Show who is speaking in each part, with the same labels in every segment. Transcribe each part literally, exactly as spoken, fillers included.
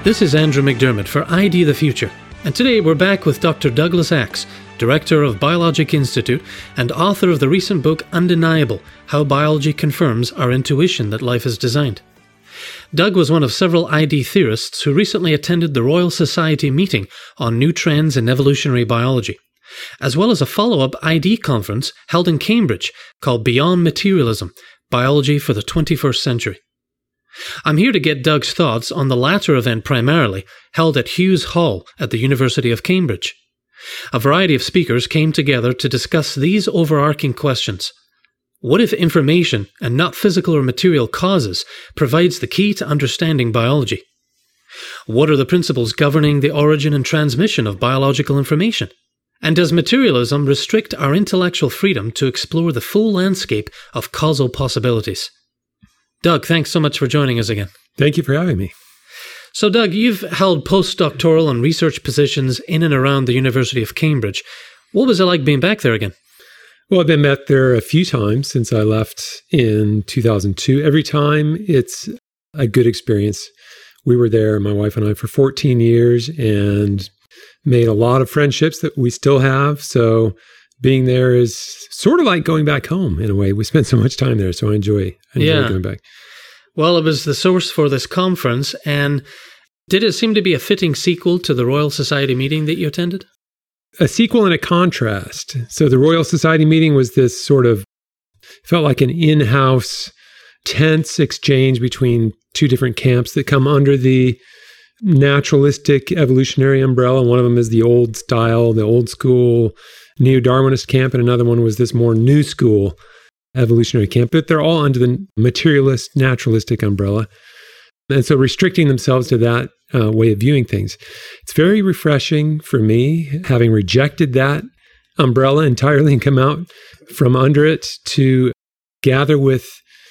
Speaker 1: This is Andrew McDermott for I D the Future, and today we're back with Doctor Douglas Axe, Director of Biologic Institute and author of the recent book Undeniable: How Biology Confirms Our Intuition That Life is Designed. Doug was one of several I D theorists who recently attended the Royal Society meeting on new trends in evolutionary biology, as well as a follow-up I D conference held in Cambridge called Beyond Materialism: Biology for the twenty-first Century. I'm here to get Doug's thoughts on the latter event primarily, held at Hughes Hall at the University of Cambridge. A variety of speakers came together to discuss these overarching questions. What if information, and not physical or material causes, provides the key to understanding biology? What are the principles governing the origin and transmission of biological information? And does materialism restrict our intellectual freedom to explore the full landscape of causal possibilities? Doug, thanks so much for joining us again.
Speaker 2: Thank you for having me.
Speaker 1: So, Doug, you've held postdoctoral and research positions in and around the University of Cambridge. What was it like being back there again?
Speaker 2: Well, I've been back there a few times since I left in two thousand two. Every time it's a good experience. We were there, my wife and I, for fourteen years and made a lot of friendships that we still have. So being there is sort of like going back home in a way. We spent so much time there, so I enjoy, I enjoy
Speaker 1: yeah.
Speaker 2: going back.
Speaker 1: Well, it was the source for this conference, and did it seem to be a fitting sequel to the Royal Society meeting that you attended?
Speaker 2: A sequel and a contrast. So the Royal Society meeting was this sort of, felt like an in-house, tense exchange between two different camps that come under the naturalistic evolutionary umbrella. One of them is the old style, the old school neo-Darwinist camp, and another one was this more new school evolutionary camp, but they're all under the materialist, naturalistic umbrella. And so restricting themselves to that uh, way of viewing things. It's very refreshing for me, having rejected that umbrella entirely and come out from under it, to gather with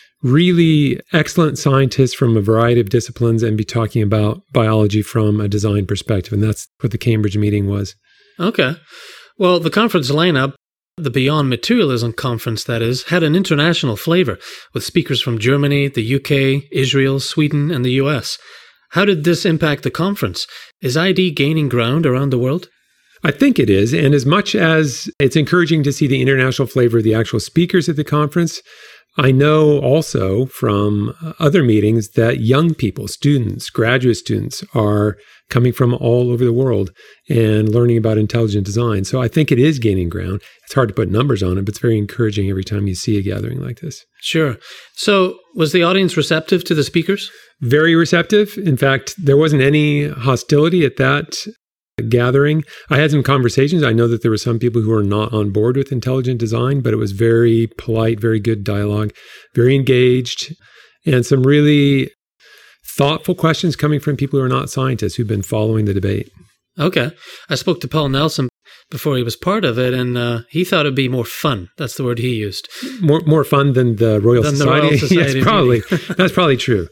Speaker 2: really excellent scientists from a variety of disciplines and be talking about biology from a design perspective. And that's what the Cambridge meeting was.
Speaker 1: Okay. Well, the conference lineup, the Beyond Materialism conference, that is, had an international flavor with speakers from Germany, the U K, Israel, Sweden, and the U S. How did this impact the conference? Is I D gaining ground around the world?
Speaker 2: I think it is. And as much as it's encouraging to see the international flavor of the actual speakers at the conference, I know also from other meetings that young people, students, graduate students are coming from all over the world and learning about intelligent design. So I think it is gaining ground. It's hard to put numbers on it, but it's very encouraging every time you see a gathering like this.
Speaker 1: Sure. So was the audience receptive to the speakers?
Speaker 2: Very receptive. In fact, there wasn't any hostility at that gathering. I had some conversations. I know that there were some people who were not on board with intelligent design, but it was very polite, very good dialogue, very engaged, and some really thoughtful questions coming from people who are not scientists who've been following the debate.
Speaker 1: Okay. I spoke to Paul Nelson before he was part of it, and uh, he thought it'd be more fun. That's the word he used.
Speaker 2: More more fun than the Royal
Speaker 1: than
Speaker 2: Society?
Speaker 1: The Royal Society
Speaker 2: yes, probably. That's probably true.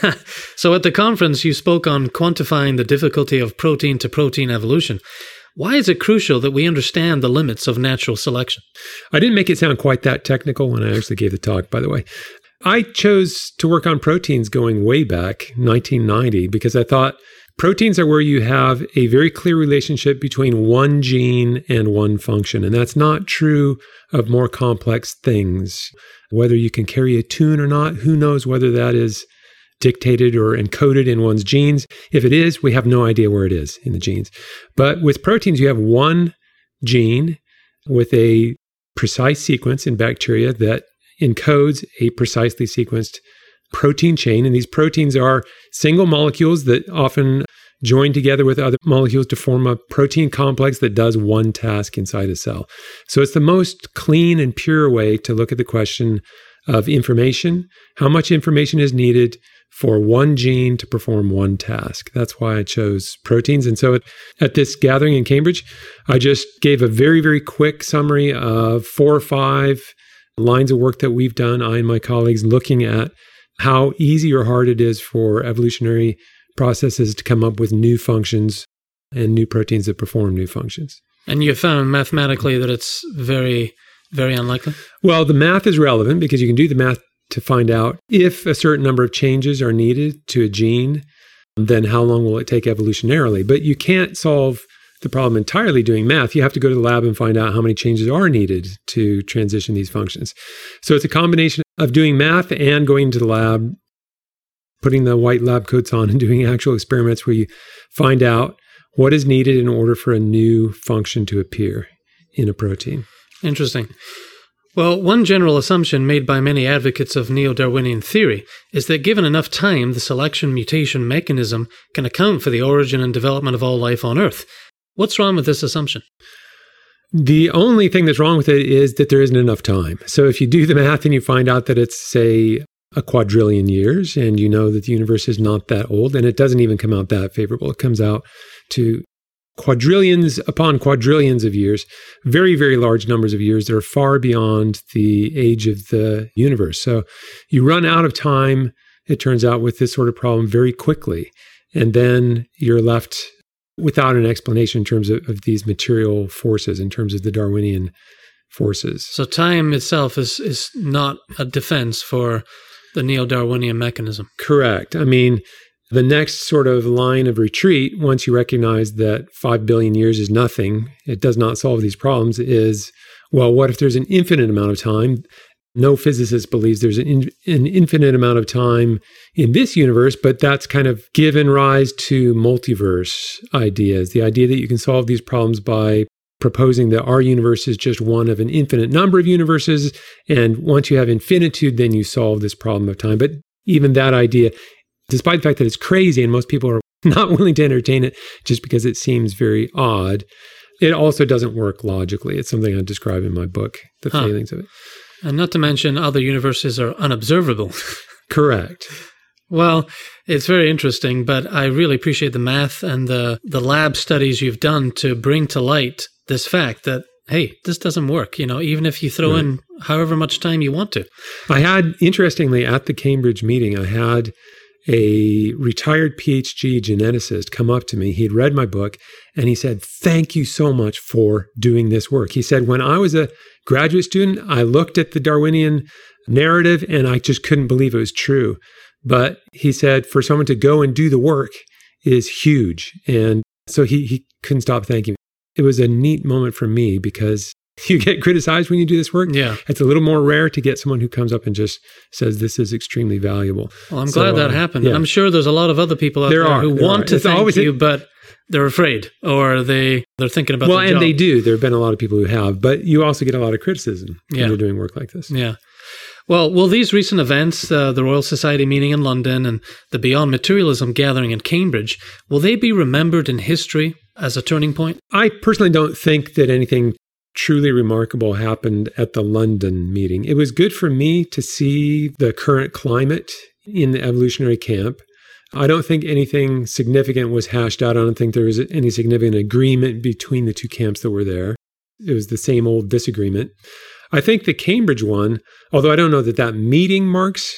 Speaker 1: So at the conference, you spoke on quantifying the difficulty of protein-to-protein evolution. Why is it crucial that we understand the limits of natural selection?
Speaker 2: I didn't make it sound quite that technical when I actually gave the talk, by the way. I chose to work on proteins going way back, nineteen ninety, because I thought proteins are where you have a very clear relationship between one gene and one function. And that's not true of more complex things. Whether you can carry a tune or not, who knows whether that is dictated or encoded in one's genes. If it is, we have no idea where it is in the genes. But with proteins, you have one gene with a precise sequence in bacteria that encodes a precisely sequenced protein chain. And these proteins are single molecules that often join together with other molecules to form a protein complex that does one task inside a cell. So it's the most clean and pure way to look at the question of information. How much information is needed for one gene to perform one task? That's why I chose proteins. And so at, at this gathering in Cambridge, I just gave a very, very quick summary of four or five lines of work that we've done, I and my colleagues, looking at how easy or hard it is for evolutionary processes to come up with new functions and new proteins that perform new functions.
Speaker 1: And you found mathematically that it's very, very unlikely?
Speaker 2: Well, the math is relevant because you can do the math to find out if a certain number of changes are needed to a gene then how long will it take evolutionarily? But you can't solve the problem entirely doing math. You have to go to the lab and find out how many changes are needed to transition these functions. So it's a combination of doing math and going to the lab, putting the white lab coats on and doing actual experiments where you find out what is needed in order for a new function to appear in a protein.
Speaker 1: Interesting. Well, one general assumption made by many advocates of neo-Darwinian theory is that given enough time, the selection-mutation mechanism can account for the origin and development of all life on Earth. What's wrong with this assumption?
Speaker 2: The only thing that's wrong with it is that there isn't enough time. So if you do the math and you find out that it's, say, a quadrillion years, and you know that the universe is not that old, and it doesn't even come out that favorable. It comes out to quadrillions upon quadrillions of years, very, very large numbers of years that are far beyond the age of the universe. So you run out of time, it turns out, with this sort of problem very quickly. And then you're left without an explanation in terms of, of these material forces, in terms of the Darwinian forces.
Speaker 1: So time itself is is not a defense for the neo-Darwinian mechanism.
Speaker 2: Correct. I mean, the next sort of line of retreat, once you recognize that five billion years is nothing, it does not solve these problems, is, well, what if there's an infinite amount of time? No physicist believes there's an, in, an infinite amount of time in this universe, but that's kind of given rise to multiverse ideas, the idea that you can solve these problems by proposing that our universe is just one of an infinite number of universes, and once you have infinitude, then you solve this problem of time. But even that idea, despite the fact that it's crazy and most people are not willing to entertain it just because it seems very odd, it also doesn't work logically. It's something I describe in my book, the huh. failings of it.
Speaker 1: And not to mention other universes are unobservable.
Speaker 2: Correct.
Speaker 1: Well, it's very interesting, but I really appreciate the math and the, the lab studies you've done to bring to light this fact that, hey, this doesn't work, you know, even if you throw right. in however much time you want to.
Speaker 2: I had, interestingly, at the Cambridge meeting, I had a retired PhD geneticist come up to me. He'd read my book, and he said, thank you so much for doing this work. He said, when I was a graduate student, I looked at the Darwinian narrative, and I just couldn't believe it was true. But he said, for someone to go and do the work is huge. And so he, he couldn't stop thanking me. It was a neat moment for me because you get criticized when you do this work.
Speaker 1: Yeah.
Speaker 2: It's a little more rare to get someone who comes up and just says this is extremely valuable.
Speaker 1: Well, I'm
Speaker 2: so,
Speaker 1: glad that
Speaker 2: uh,
Speaker 1: happened.
Speaker 2: Yeah.
Speaker 1: I'm sure there's a lot of other people out
Speaker 2: there,
Speaker 1: there,
Speaker 2: are,
Speaker 1: who
Speaker 2: there
Speaker 1: want
Speaker 2: are.
Speaker 1: to
Speaker 2: it's
Speaker 1: thank you,
Speaker 2: a,
Speaker 1: but they're afraid or they, they're thinking about
Speaker 2: well,
Speaker 1: their
Speaker 2: and
Speaker 1: job.
Speaker 2: they do. There have been a lot of people who have, but you also get a lot of criticism
Speaker 1: yeah.
Speaker 2: when you're doing work like this.
Speaker 1: Yeah. Well, will these recent events, uh, the Royal Society meeting in London and the Beyond Materialism gathering in Cambridge, will they be remembered in history as a turning point?
Speaker 2: I personally don't think that anything truly remarkable happened at the London meeting. It was good for me to see the current climate in the evolutionary camp. I don't think anything significant was hashed out. I don't think there was any significant agreement between the two camps that were there. It was the same old disagreement. I think the Cambridge one, although I don't know that that meeting marks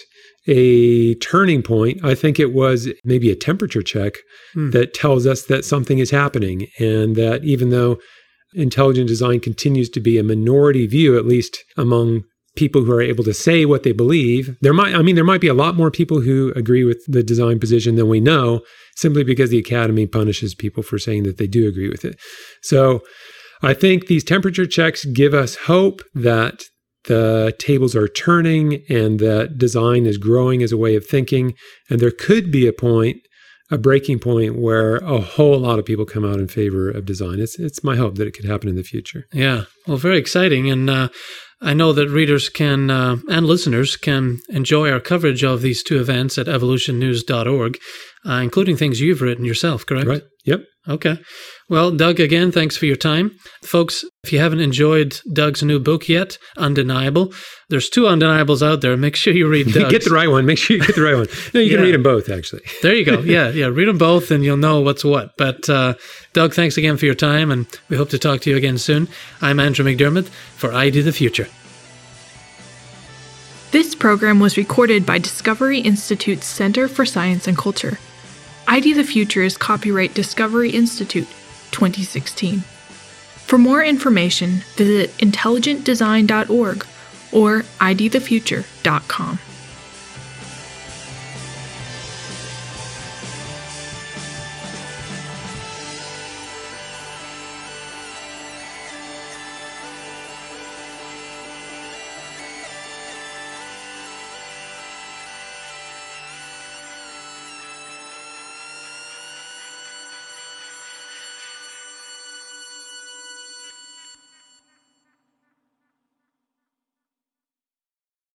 Speaker 2: a turning point, I think it was maybe a temperature check hmm. that tells us that something is happening, and that even though intelligent design continues to be a minority view, at least among people who are able to say what they believe, there might, I mean, there might be a lot more people who agree with the design position than we know, simply because the Academy punishes people for saying that they do agree with it. So I think these temperature checks give us hope that the tables are turning and that design is growing as a way of thinking. And there could be a point, a breaking point, where a whole lot of people come out in favor of design. It's it's my hope that it could happen in the future.
Speaker 1: Yeah, well, very exciting. And uh, I know that readers can, uh, and listeners can enjoy our coverage of these two events at evolution news dot org, uh, including things you've written yourself, correct?
Speaker 2: Right. Yep.
Speaker 1: Okay. Well, Doug, again, thanks for your time. Folks, if you haven't enjoyed Doug's new book yet, Undeniable, there's two undeniables out there. Make sure you read Doug's.
Speaker 2: Get the right one. Make sure you get the right one. No, you yeah. can read them both, actually.
Speaker 1: There you go. Yeah, yeah. Read them both and you'll know what's what. But uh, Doug, thanks again for your time, and we hope to talk to you again soon. I'm Andrew McDermott for I D the Future.
Speaker 3: This program was recorded by Discovery Institute's Center for Science and Culture. I D the Future is copyright Discovery Institute, twenty sixteen. For more information, visit intelligent design dot org or I D the future dot com.